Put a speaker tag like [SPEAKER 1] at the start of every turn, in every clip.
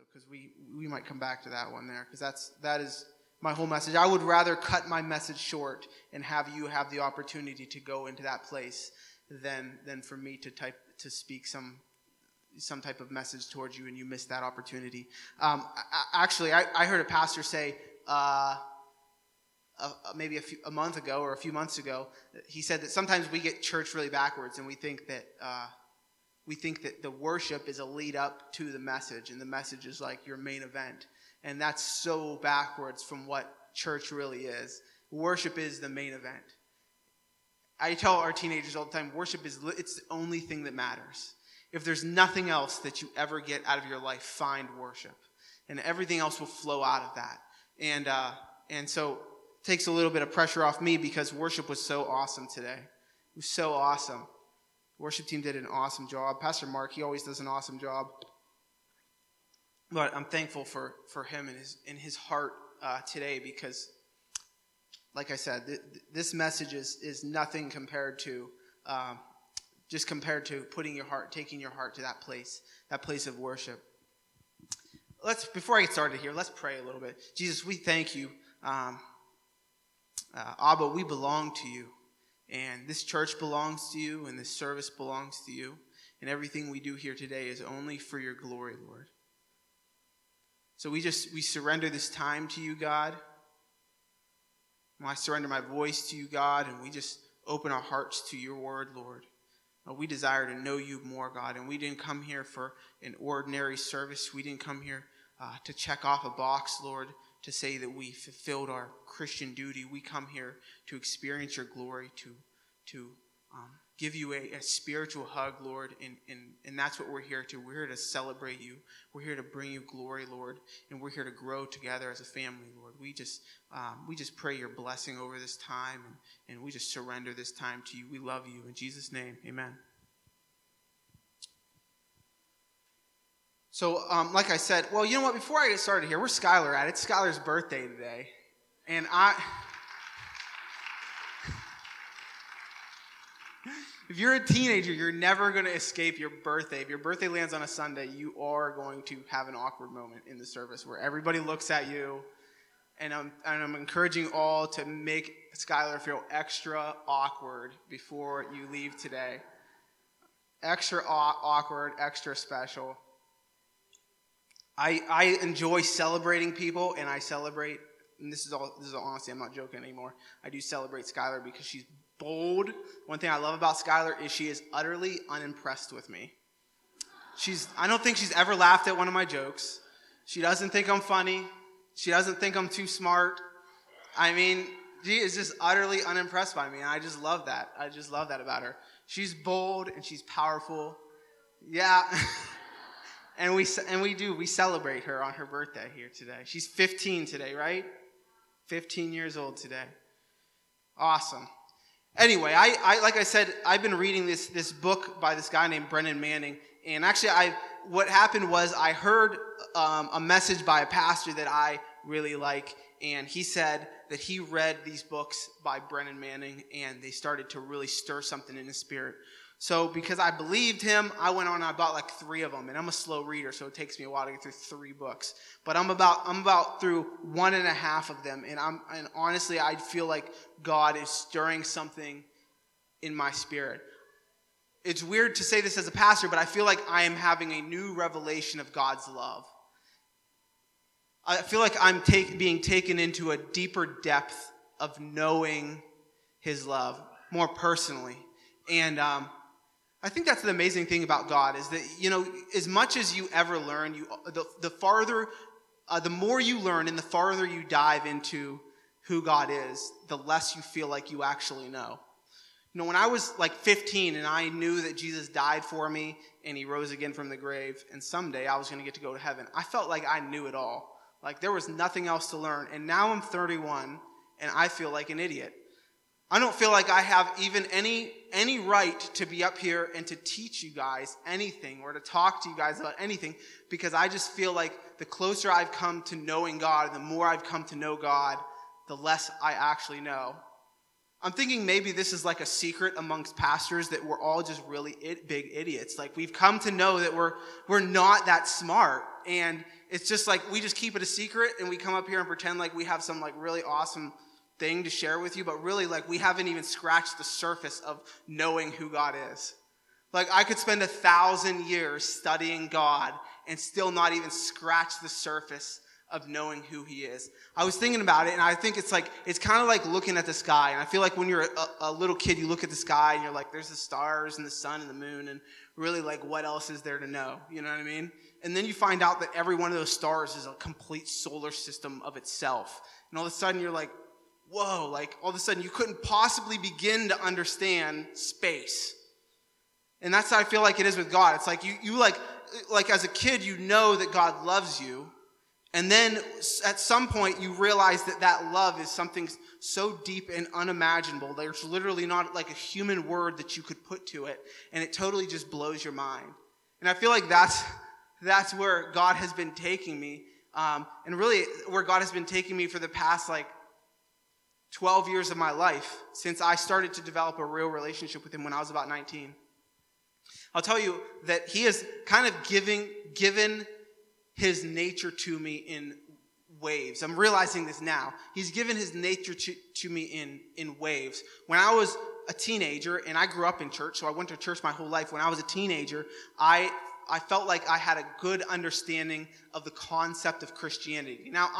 [SPEAKER 1] because we might come back to that one there, because that is my whole message. I would rather cut my message short and have you have the opportunity to go into that place than for me to speak some type of message towards you and you miss that opportunity. Actually, I heard a pastor say maybe a month ago or a few months ago, he said that sometimes we get church really backwards, and we think that the worship is a lead up to the message, and the message is like your main event. And that's so backwards from what church really is. Worship is the main event. I tell our teenagers all the time, worship it's the only thing that matters. If there's nothing else that you ever get out of your life, find worship. And everything else will flow out of that. And so it takes a little bit of pressure off me, because worship was so awesome today. It was so awesome. The worship team did an awesome job. Pastor Mark, he always does an awesome job. But I'm thankful for him and his heart today, because, like I said, this message is nothing compared to taking your heart to that place of worship. Before I get started here, let's pray a little bit. Jesus, we thank you. Abba, we belong to you, and this church belongs to you, and this service belongs to you, and everything we do here today is only for your glory, Lord. So we surrender this time to you, God. I surrender my voice to you, God, and we just open our hearts to your word, Lord. We desire to know you more, God, and we didn't come here for an ordinary service. We didn't come here to check off a box, Lord, to say that we fulfilled our Christian duty. We come here to experience your glory, to give you a spiritual hug, Lord, and that's what we're here to. We're here to celebrate you. We're here to bring you glory, Lord, and we're here to grow together as a family, Lord. We just pray your blessing over this time, and we just surrender this time to you. We love you. In Jesus' name, amen. So, like I said, well, you know what? Before I get started here, where's Skylar at? It's Skylar's birthday today, and if you're a teenager, you're never going to escape your birthday. If your birthday lands on a Sunday, you are going to have an awkward moment in the service where everybody looks at you. And I'm encouraging all to make Skylar feel extra awkward before you leave today. Extra awkward, extra special. I enjoy celebrating people, and I celebrate, and this is honestly, I'm not joking anymore. I do celebrate Skylar because she's bold. One thing I love about Skylar is she is utterly unimpressed with me. I don't think she's ever laughed at one of my jokes. She doesn't think I'm funny. She doesn't think I'm too smart. I mean, she is just utterly unimpressed by me, and I just love that. I just love that about her. She's bold and she's powerful. Yeah. And we celebrate her on her birthday here today. She's 15 today, right? 15 years old today. Awesome. Anyway, I like I said, I've been reading this book by this guy named Brennan Manning, and actually, what happened was I heard a message by a pastor that I really like, and he said that he read these books by Brennan Manning, and they started to really stir something in his spirit. So because I believed him, I went on and I bought like 3 of them, and I'm a slow reader, so it takes me a while to get through 3 books. But I'm about through 1.5 of them, and honestly, I feel like God is stirring something in my spirit. It's weird to say this as a pastor, but I feel like I am having a new revelation of God's love. I feel like I'm being taken into a deeper depth of knowing his love more personally. And I think that's the amazing thing about God is that, you know, as much as you ever learn, the more you learn and the farther you dive into who God is, the less you feel like you actually know. You know, when I was like 15 and I knew that Jesus died for me and he rose again from the grave and someday I was going to get to go to heaven, I felt like I knew it all. Like there was nothing else to learn. And now I'm 31 and I feel like an idiot. I don't feel like I have even any right to be up here and to teach you guys anything or to talk to you guys about anything, because I just feel like the closer I've come to knowing God, the more I've come to know God, the less I actually know. I'm thinking maybe this is like a secret amongst pastors that we're all just really big idiots. Like we've come to know that we're not that smart, And it's just like we just keep it a secret and we come up here and pretend like we have some like really awesome thing to share with you, but really like we haven't even scratched the surface of knowing who God is. Like I could spend 1,000 years studying God and still not even scratch the surface of knowing who he is. I was thinking about it, and I think it's kind of like looking at the sky. And I feel like when you're a little kid, you look at the sky and you're like, there's the stars and the sun and the moon, and really like what else is there to know? You know what I mean? And then you find out that every one of those stars is a complete solar system of itself. And all of a sudden you're like, whoa, like all of a sudden you couldn't possibly begin to understand space. And that's how I feel like it is with God. It's like you like as a kid, you know that God loves you. And then at some point you realize that love is something so deep and unimaginable. There's literally not like a human word that you could put to it. And it totally just blows your mind. And I feel like that's where God has been taking me. And really where God has been taking me for the past like 12 years of my life, since I started to develop a real relationship with him when I was about 19. I'll tell you that he has kind of given his nature to me in waves. I'm realizing this now. He's given his nature to me in waves. When I was a teenager, and I grew up in church, so I went to church my whole life. When I was a teenager, I felt like I had a good understanding of the concept of Christianity. Now,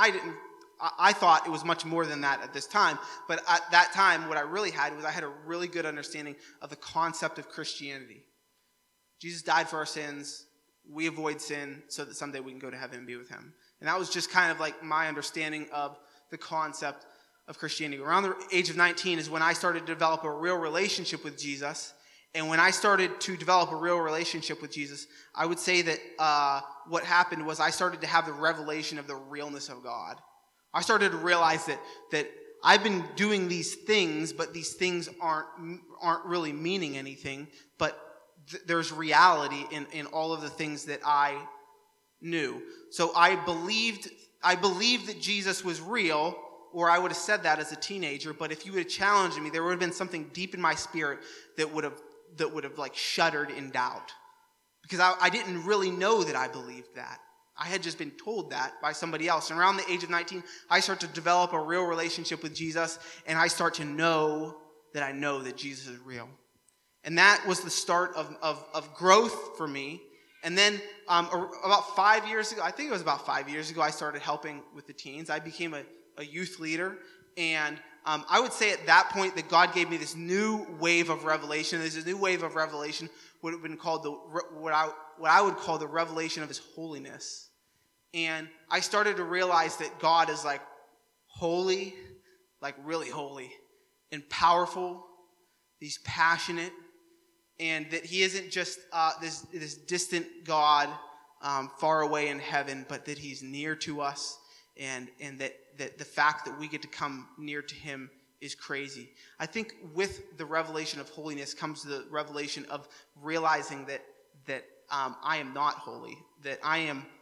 [SPEAKER 1] I thought it was much more than that at this time, but at that time, what I really had was I had a really good understanding of the concept of Christianity. Jesus died for our sins. We avoid sin so that someday we can go to heaven and be with him. And that was just kind of like my understanding of the concept of Christianity. Around the age of 19 is when I started to develop a real relationship with Jesus. And when I started to develop a real relationship with Jesus, I would say that what happened was I started to have the revelation of the realness of God. I started to realize that I've been doing these things, but these things aren't really meaning anything. But there's reality in all of the things that I knew. So I believed that Jesus was real, or I would have said that as a teenager. But if you would have challenged me, there would have been something deep in my spirit that would have like shuddered in doubt, because I didn't really know that I believed that. I had just been told that by somebody else. And around the age of 19, I start to develop a real relationship with Jesus, and I start to know that Jesus is real. And that was the start of growth for me. And then about 5 years ago, I think it was about 5 years ago, I started helping with the teens. I became a youth leader. And I would say at that point that God gave me this new wave of revelation. This new wave of revelation would have been called what I would call the revelation of his holiness. And I started to realize that God is like holy, like really holy, and powerful. He's passionate, and that he isn't just this distant God far away in heaven, but that he's near to us, and that the fact that we get to come near to him is crazy. I think with the revelation of holiness comes the revelation of realizing that I am not holy, that I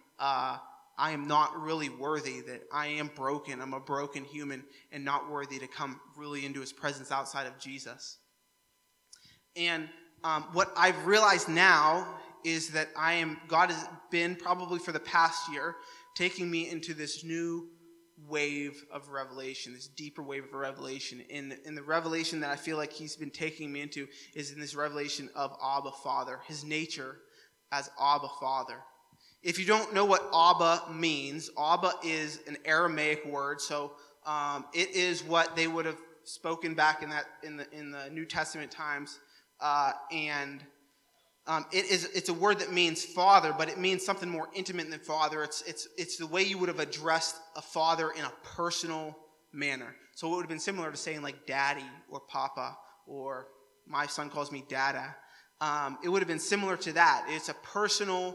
[SPEAKER 1] am not really worthy, that I am broken. I'm a broken human and not worthy to come really into his presence outside of Jesus. And what I've realized now is that God has been probably for the past year taking me into this new wave of revelation, this deeper wave of revelation. And the revelation that I feel like he's been taking me into is in this revelation of Abba Father, his nature as Abba Father. If you don't know what Abba means, Abba is an Aramaic word, so it is what they would have spoken back in the New Testament times, and it's a word that means father, but it means something more intimate than father. It's the way you would have addressed a father in a personal manner. So it would have been similar to saying like daddy or papa, or my son calls me dada. It would have been similar to that. It's a personal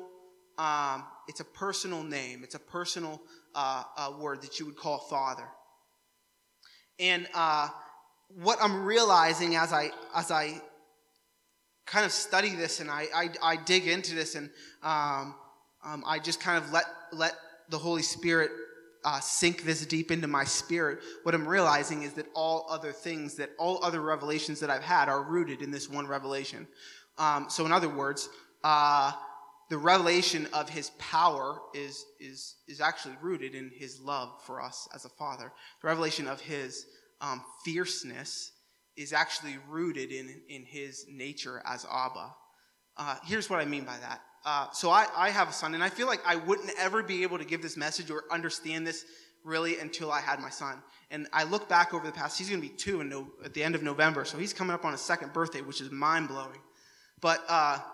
[SPEAKER 1] name. It's a personal word that you would call father. And what I'm realizing as I kind of study this and I dig into this, and I just kind of let the Holy Spirit sink this deep into my spirit, what I'm realizing is that all other revelations that I've had are rooted in this one revelation. So in other words, the revelation of his power is actually rooted in his love for us as a father. The revelation of his fierceness is actually rooted in his nature as Abba. Here's what I mean by that. So I have a son, and I feel like I wouldn't ever be able to give this message or understand this really until I had my son. And I look back over the past, he's going to be 2 at the end of November, so he's coming up on his 2nd birthday, which is mind-blowing. But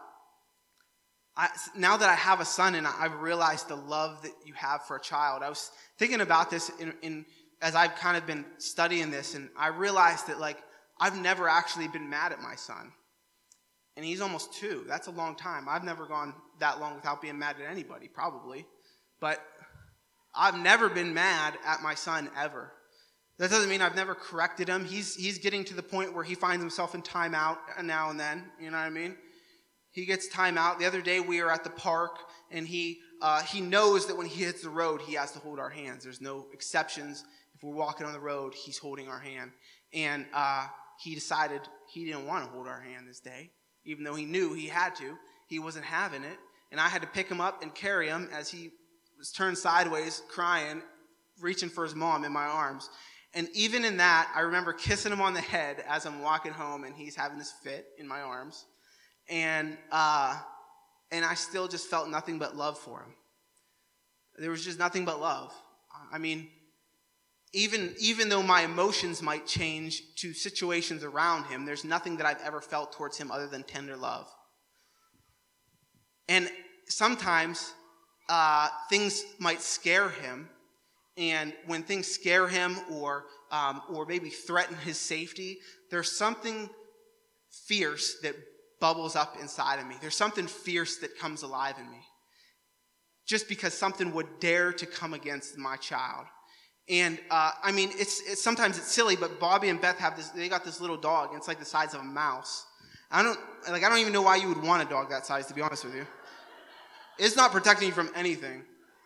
[SPEAKER 1] now that I have a son and I've realized the love that you have for a child, I was thinking about this as I've kind of been studying this, and I realized that, like, I've never actually been mad at my son. And he's almost 2. That's a long time. I've never gone that long without being mad at anybody, probably. But I've never been mad at my son, ever. That doesn't mean I've never corrected him. He's getting to the point where he finds himself in timeout now and then. You know what I mean? He gets timeout. The other day we were at the park, and he knows that when he hits the road, he has to hold our hands. There's no exceptions. If we're walking on the road, he's holding our hand. And he decided he didn't want to hold our hand this day, even though he knew he had to. He wasn't having it. And I had to pick him up and carry him as he was turned sideways, crying, reaching for his mom in my arms. And even in that, I remember kissing him on the head as I'm walking home, and he's having this fit in my arms. And I still just felt nothing but love for him. There was just nothing but love. I mean, even though my emotions might change to situations around him, there's nothing that I've ever felt towards him other than tender love. And sometimes things might scare him, and when things scare him or maybe threaten his safety, there's something fierce that bubbles up inside of me. There's something fierce that comes alive in me, just because something would dare to come against my child. And I mean, it's sometimes it's silly, but Bobby and Beth they got this little dog, and it's like the size of a mouse. I don't even know why you would want a dog that size, to be honest with you. It's not protecting you from anything.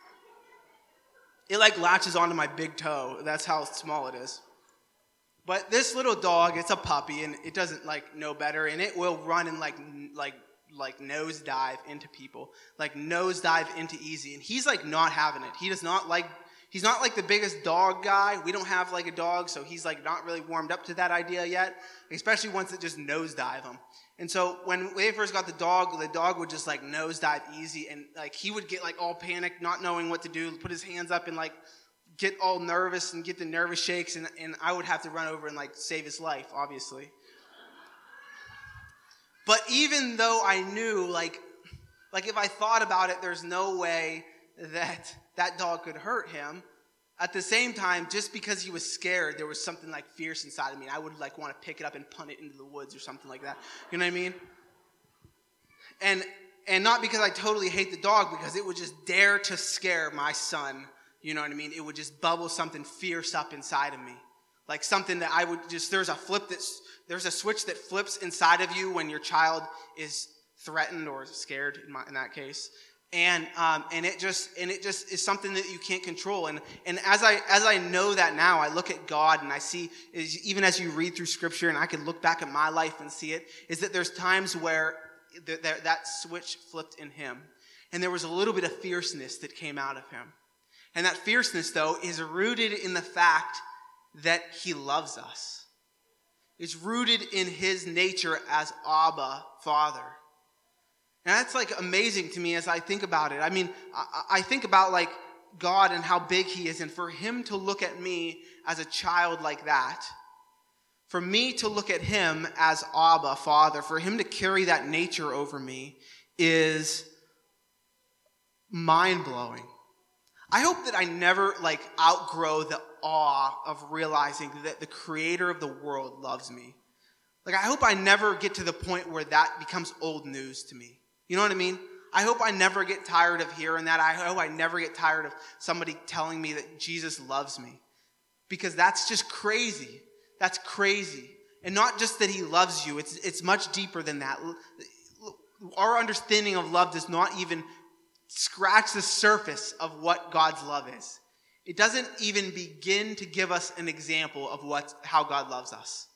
[SPEAKER 1] It like latches onto my big toe. That's how small it is. But this little dog, it's a puppy, and it doesn't like know better, and it will run and like nosedive into people, like nosedive into Easy, and he's like not having it. He's not like the biggest dog guy. We don't have like a dog, so he's like not really warmed up to that idea yet, especially once it just nosedive him. And so when they first got the dog would just like nosedive Easy, and like he would get like all panicked, not knowing what to do, put his hands up and like get all nervous and get the nervous shakes, and I would have to run over and like save his life, obviously. But even though I knew like if I thought about it, there's no way that dog could hurt him. At the same time, just because he was scared, there was something like fierce inside of me. I would like want to pick it up and punt it into the woods or something like that. You know what I mean? And not because I totally hate the dog, because it would just dare to scare my son. You know what I mean? It would just bubble something fierce up inside of me. Like something that I would just, there's a switch that flips inside of you when your child is threatened or scared in that case. And it just is something that you can't control. And as I know that now, I look at God and I see, even as you read through Scripture, and I can look back at my life and see it, is that there's times where that switch flipped in him, and there was a little bit of fierceness that came out of him. And that fierceness, though, is rooted in the fact that he loves us. It's rooted in his nature as Abba, Father. And that's like amazing to me as I think about it. I mean, I think about like God and how big he is, and for him to look at me as a child like that, for me to look at him as Abba, Father, for him to carry that nature over me is mind-blowing. I hope that I never like outgrow the awe of realizing that the creator of the world loves me. Like, I hope I never get to the point where that becomes old news to me. You know what I mean? I hope I never get tired of hearing that. I hope I never get tired of somebody telling me that Jesus loves me. Because that's just crazy. That's crazy. And not just that he loves you. It's much deeper than that. Our understanding of love does not even scratch the surface of what God's love is. It doesn't even begin to give us an example of how God loves us.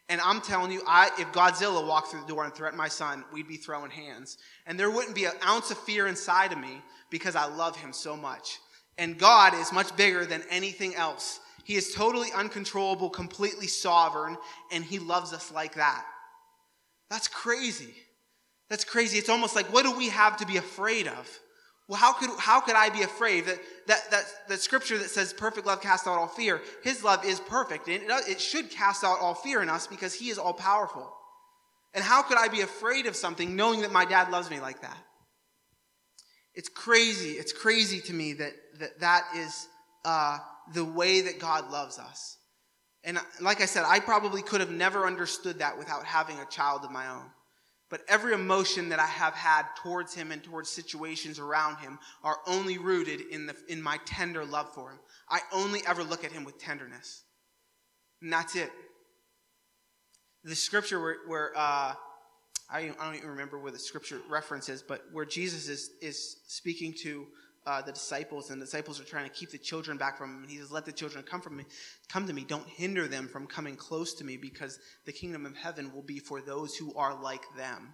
[SPEAKER 1] And I'm telling you, if Godzilla walked through the door and threatened my son, we'd be throwing hands. And there wouldn't be an ounce of fear inside of me because I love him so much. And God is much bigger than anything else. He is totally uncontrollable, completely sovereign, and he loves us like that. That's crazy. That's crazy. It's almost like, what do we have to be afraid of? Well, how could I be afraid? That scripture that says perfect love casts out all fear, his love is perfect. And it should cast out all fear in us because he is all powerful. And how could I be afraid of something knowing that my dad loves me like that? It's crazy. It's crazy to me that is the way that God loves us. And like I said, I probably could have never understood that without having a child of my own. But every emotion that I have had towards him and towards situations around him are only rooted in my tender love for him. I only ever look at him with tenderness. And that's it. The scripture where I don't even remember where the scripture reference is, but where Jesus is speaking to the disciples, and the disciples are trying to keep the children back from him. And he says, let the children come to me. Don't hinder them from coming close to me, because the kingdom of heaven will be for those who are like them.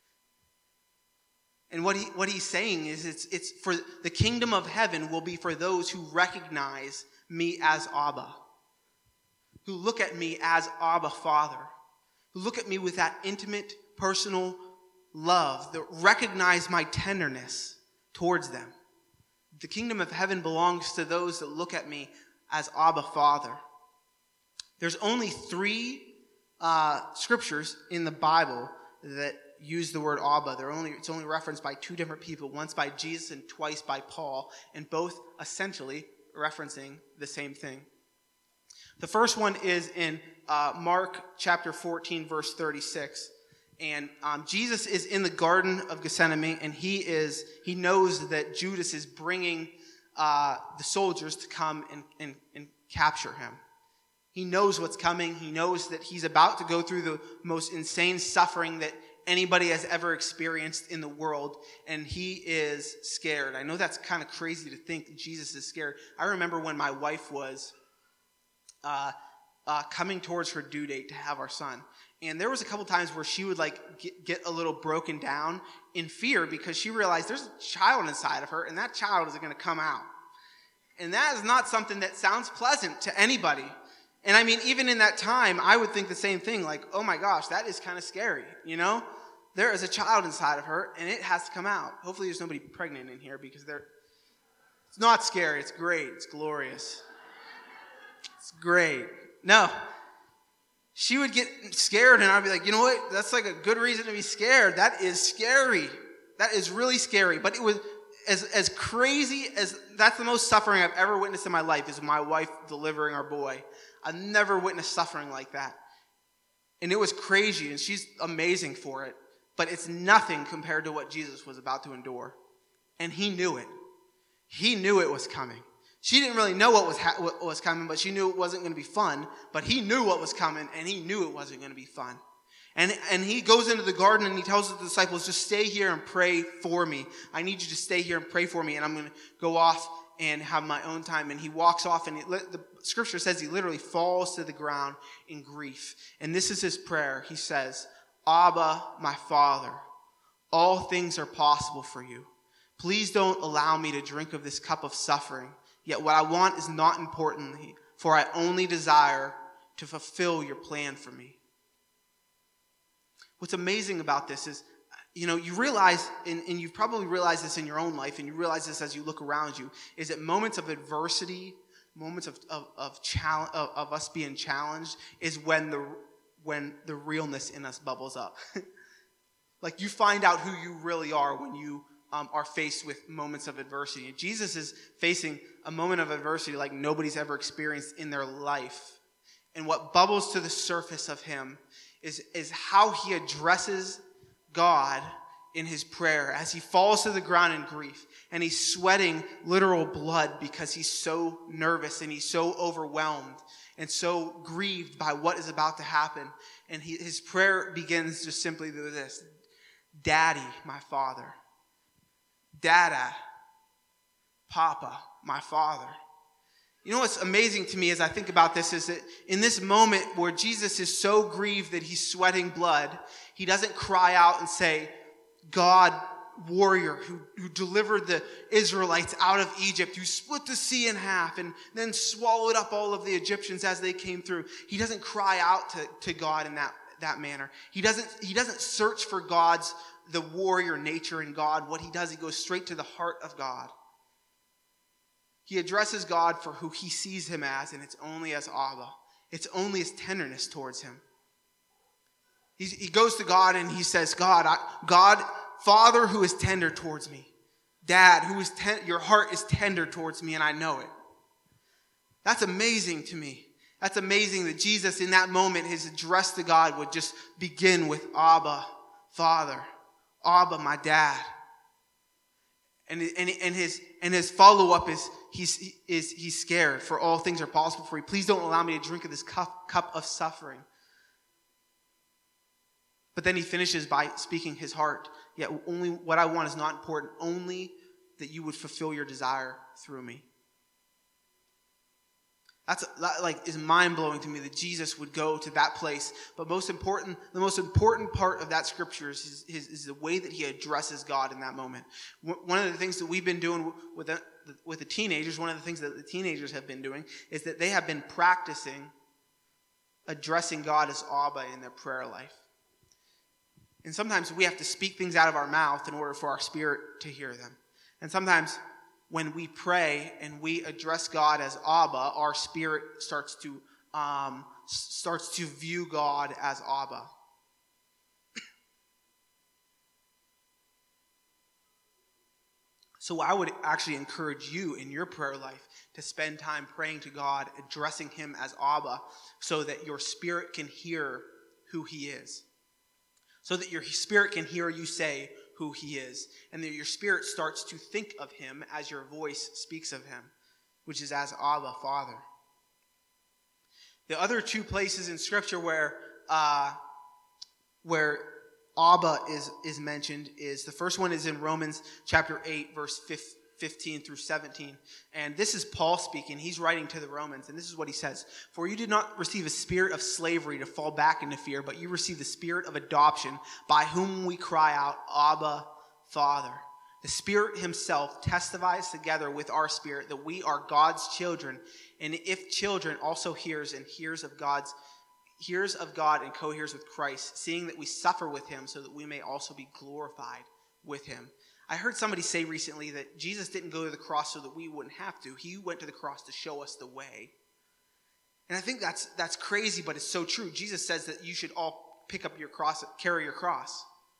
[SPEAKER 1] And what he's saying is it's for the kingdom of heaven will be for those who recognize me as Abba, who look at me as Abba Father, who look at me with that intimate, personal love, that recognize my tenderness towards them. The kingdom of heaven belongs to those that look at me as Abba Father. There's only 3 scriptures in the Bible that use the word Abba. It's only referenced by 2 different people, once by Jesus and twice by Paul, and both essentially referencing the same thing. The first one is in Mark chapter 14, verse 36. And Jesus is in the Garden of Gethsemane, and he knows that Judas is bringing the soldiers to come and capture him. He knows what's coming. He knows that he's about to go through the most insane suffering that anybody has ever experienced in the world, and he is scared. I know that's kind of crazy to think that Jesus is scared. I remember when my wife was coming towards her due date to have our son. And there was a couple times where she would get a little broken down in fear because she realized there's a child inside of her, and that child is going to come out. And that is not something that sounds pleasant to anybody. And I mean, even in that time, I would think the same thing, like, oh my gosh, that is kind of scary, you know? There is a child inside of her, and it has to come out. Hopefully there's nobody pregnant in here, because it's not scary. It's great. It's glorious. It's great. No. She would get scared, and I'd be like, you know what? That's like a good reason to be scared. That is scary. That is really scary. But it was as crazy as, that's the most suffering I've ever witnessed in my life, is my wife delivering our boy. I've never witnessed suffering like that. And it was crazy, and she's amazing for it. But it's nothing compared to what Jesus was about to endure. And he knew it. He knew it was coming. She didn't really know what was coming, but she knew it wasn't going to be fun. But he knew what was coming, and he knew it wasn't going to be fun. And he goes into the garden, and he tells the disciples, just stay here and pray for me. I need you to stay here and pray for me, and I'm going to go off and have my own time. And he walks off, and the scripture says he literally falls to the ground in grief. And this is his prayer. He says, Abba, my Father, all things are possible for you. Please don't allow me to drink of this cup of suffering. Yet what I want is not important, for I only desire to fulfill your plan for me. What's amazing about this is, you realize, and you've probably realized this in your own life, and you realize this as you look around you, is that moments of adversity, moments of challenge, of us being challenged, is when the realness in us bubbles up. Like, you find out who you really are when you are faced with moments of adversity. And Jesus is facing a moment of adversity like nobody's ever experienced in their life. And what bubbles to the surface of him is how he addresses God in his prayer as he falls to the ground in grief. And he's sweating literal blood because he's so nervous and he's so overwhelmed and so grieved by what is about to happen. And his prayer begins just simply with this: Daddy, my Father. Dada, Papa, my Father. You know what's amazing to me as I think about this is that in this moment where Jesus is so grieved that he's sweating blood, he doesn't cry out and say, God, warrior who delivered the Israelites out of Egypt, who split the sea in half and then swallowed up all of the Egyptians as they came through. He doesn't cry out to God in that manner. He doesn't search for the warrior nature in God. What he does, he goes straight to the heart of God. He addresses God for who he sees him as, and it's only as Abba. It's only his tenderness towards him. He goes to God and he says, God, Father who is tender towards me. Dad, your heart is tender towards me, and I know it. That's amazing to me. That's amazing that Jesus in that moment, his address to God would just begin with Abba, Father. Abba, my dad. And his follow-up is he's scared. For all things are possible for you. Please don't allow me to drink of this cup of suffering. But then he finishes by speaking his heart. Yet only what I want is not important. Only that you would fulfill your desire through me. That is mind-blowing to me that Jesus would go to that place. But the most important part of that scripture is the way that he addresses God in that moment. One of the things that we've been doing with the teenagers, one of the things that the teenagers have been doing, is that they have been practicing addressing God as Abba in their prayer life. And sometimes we have to speak things out of our mouth in order for our spirit to hear them. And sometimes when we pray and we address God as Abba, our spirit starts to view God as Abba. So I would actually encourage you in your prayer life to spend time praying to God, addressing him as Abba, so that your spirit can hear who he is. So that your spirit can hear you say who he is. And that your spirit starts to think of him as your voice speaks of him, which is as Abba, Father. The other two places in Scripture where Abba is mentioned is, the first one is in Romans chapter 8, verse 15 through 17. And this is Paul speaking. He's writing to the Romans, and this is what he says. For you did not receive a spirit of slavery to fall back into fear, but you received the spirit of adoption, by whom we cry out, Abba, Father. The Spirit himself testifies together with our spirit that we are God's children. And if children, also hears of God and co-hears with Christ, seeing that we suffer with him so that we may also be glorified with him. I heard somebody say recently that Jesus didn't go to the cross so that we wouldn't have to. He went to the cross to show us the way. And I think that's crazy, but it's so true. Jesus says that you should all pick up your cross, carry your cross.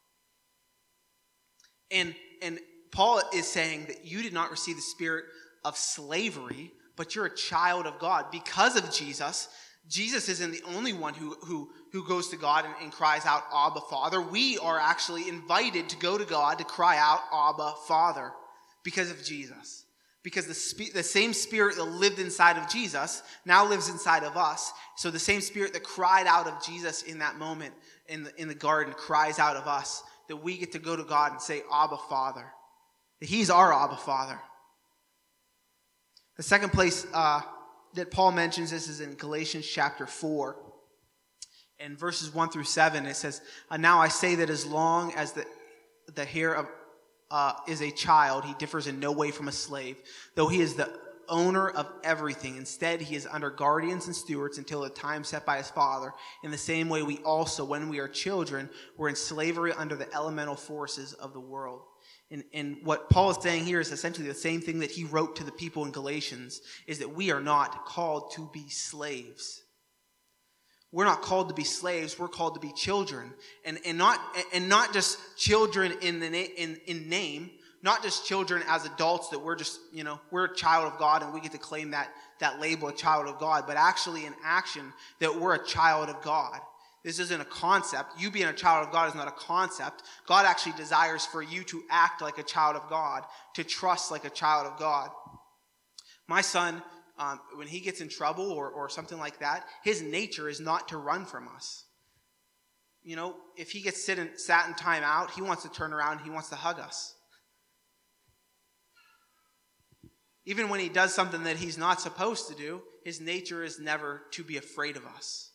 [SPEAKER 1] And Paul is saying that you did not receive the spirit of slavery, but you're a child of God. Because of Jesus, Jesus isn't the only one who goes to God and cries out, Abba, Father. We are actually invited to go to God to cry out, Abba, Father, because of Jesus. Because the same spirit that lived inside of Jesus now lives inside of us. So the same spirit that cried out of Jesus in that moment in the garden cries out of us, that we get to go to God and say, Abba, Father. That he's our Abba, Father. The second place that Paul mentions this is in Galatians chapter 4. And verses 1 through 7, it says, now I say that as long as the heir is a child, he differs in no way from a slave, though he is the owner of everything. Instead, he is under guardians and stewards until the time set by his father. In the same way, we also, when we are children, were in slavery under the elemental forces of the world. And what Paul is saying here is essentially the same thing that he wrote to the people in Galatians, is that we are not called to be slaves. We're not called to be slaves. We're called to be children, and not just children in name, not just children as adults that we're just we're a child of God and we get to claim that label, a child of God, but actually in action that we're a child of God. This isn't a concept. You being a child of God is not a concept. God actually desires for you to act like a child of God, to trust like a child of God. My son, when he gets in trouble or something like that, his nature is not to run from us. If he gets sat in time out, he wants to turn around and he wants to hug us. Even when he does something that he's not supposed to do, his nature is never to be afraid of us.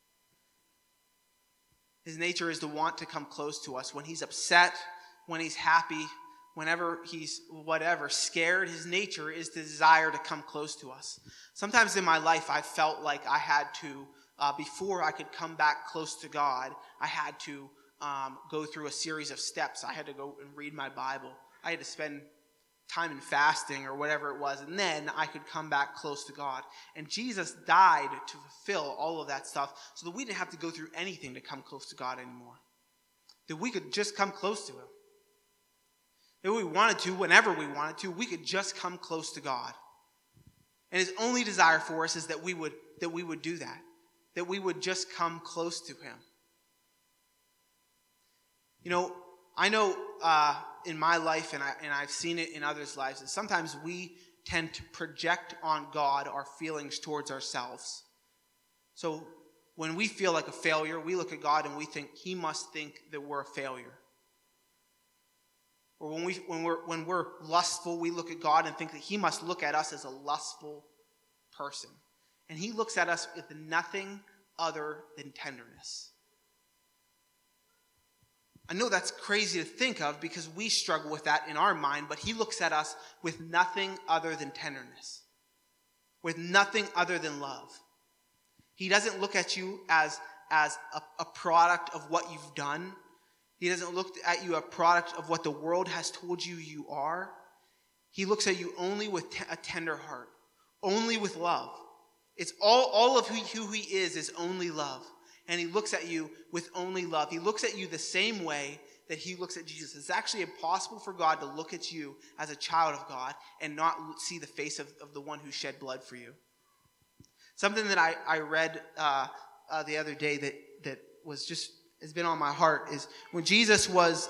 [SPEAKER 1] His nature is to want to come close to us. When he's upset, when he's happy, whenever he's scared, his nature is the desire to come close to us. Sometimes in my life, I felt like I had to, before I could come back close to God, I had to go through a series of steps. I had to go and read my Bible. I had to spend time in fasting or whatever it was, and then I could come back close to God. And Jesus died to fulfill all of that stuff so that we didn't have to go through anything to come close to God anymore. That we could just come close to him. If we wanted to, whenever we wanted to, we could just come close to God. And his only desire for us is that we would do that. That we would just come close to him. You know, I know in my life, and I've seen it in others' lives, that sometimes we tend to project on God our feelings towards ourselves. So when we feel like a failure, we look at God and we think he must think that we're a failure. Or when we're lustful, we look at God and think that he must look at us as a lustful person. And he looks at us with nothing other than tenderness. I know that's crazy to think of because we struggle with that in our mind, but he looks at us with nothing other than tenderness, with nothing other than love. He doesn't look at you as a product of what you've done. He doesn't look at you a product of what the world has told you you are. He looks at you only with a tender heart, only with love. It's all of who he is only love. And he looks at you with only love. He looks at you the same way that he looks at Jesus. It's actually impossible for God to look at you as a child of God and not see the face of the one who shed blood for you. Something that I read the other day that was just has been on my heart is when Jesus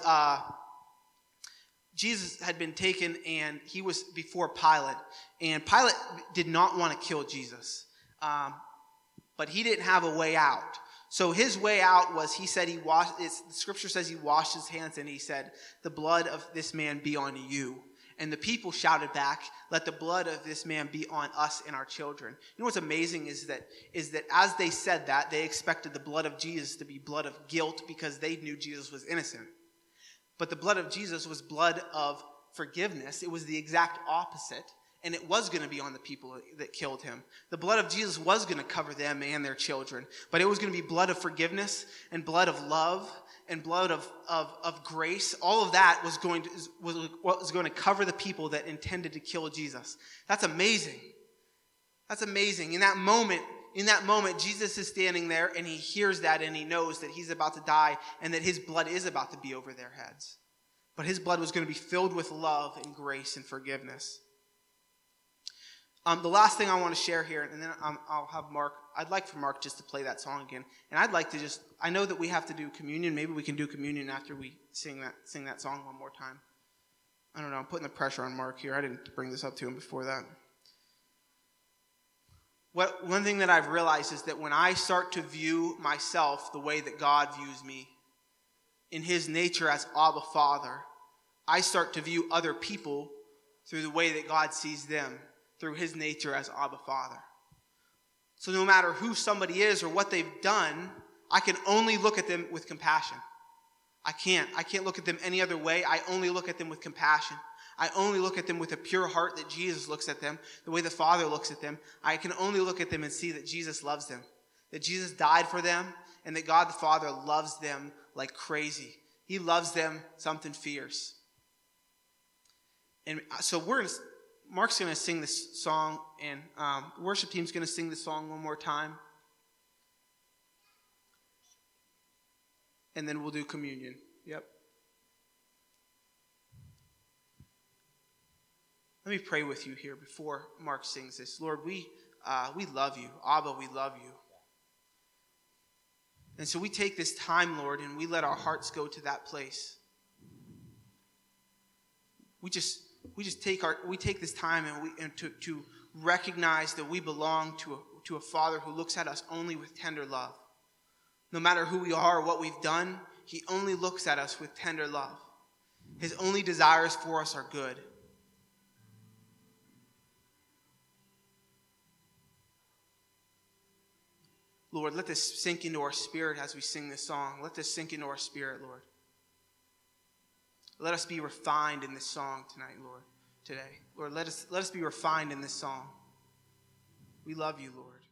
[SPEAKER 1] had been taken and he was before Pilate. And Pilate did not want to kill Jesus. But he didn't have a way out. So his way out was, the scripture says he washed his hands and he said, "The blood of this man be on you." And the people shouted back, "Let the blood of this man be on us and our children." You know what's amazing is that as they said that, they expected the blood of Jesus to be blood of guilt because they knew Jesus was innocent. But the blood of Jesus was blood of forgiveness. It was the exact opposite. And it was going to be on the people that killed him. The blood of Jesus was going to cover them and their children. But it was going to be blood of forgiveness and blood of love and blood of grace. All of that was going to cover the people that intended to kill Jesus. That's amazing. That's amazing. In that moment, Jesus is standing there and he hears that and he knows that he's about to die and that his blood is about to be over their heads. But his blood was going to be filled with love and grace and forgiveness. The last thing I want to share here, and then I'll have Mark. I'd like for Mark just to play that song again. And I'd like to I know that we have to do communion. Maybe we can do communion after we sing that song one more time. I don't know. I'm putting the pressure on Mark here. I didn't bring this up to him before that. One thing that I've realized is that when I start to view myself the way that God views me, in his nature as Abba Father, I start to view other people through the way that God sees them, through his nature as Abba Father. So no matter who somebody is or what they've done, I can only look at them with compassion. I can't look at them any other way. I only look at them with compassion. I only look at them with a pure heart that Jesus looks at them, the way the Father looks at them. I can only look at them and see that Jesus loves them, that Jesus died for them, and that God the Father loves them like crazy. He loves them something fierce. And so Mark's going to sing this song, and the worship team's going to sing this song one more time. And then we'll do communion. Yep. Let me pray with you here before Mark sings this. Lord, we love you. Abba, we love you. And so we take this time, Lord, and we let our hearts go to that place. We take this time and to recognize that we belong to a Father who looks at us only with tender love. No matter who we are or what we've done, he only looks at us with tender love. His only desires for us are good. Lord, let this sink into our spirit as we sing this song. Let this sink into our spirit, Lord. Let us be refined in this song tonight, Lord, today. Lord, let us be refined in this song. We love you, Lord.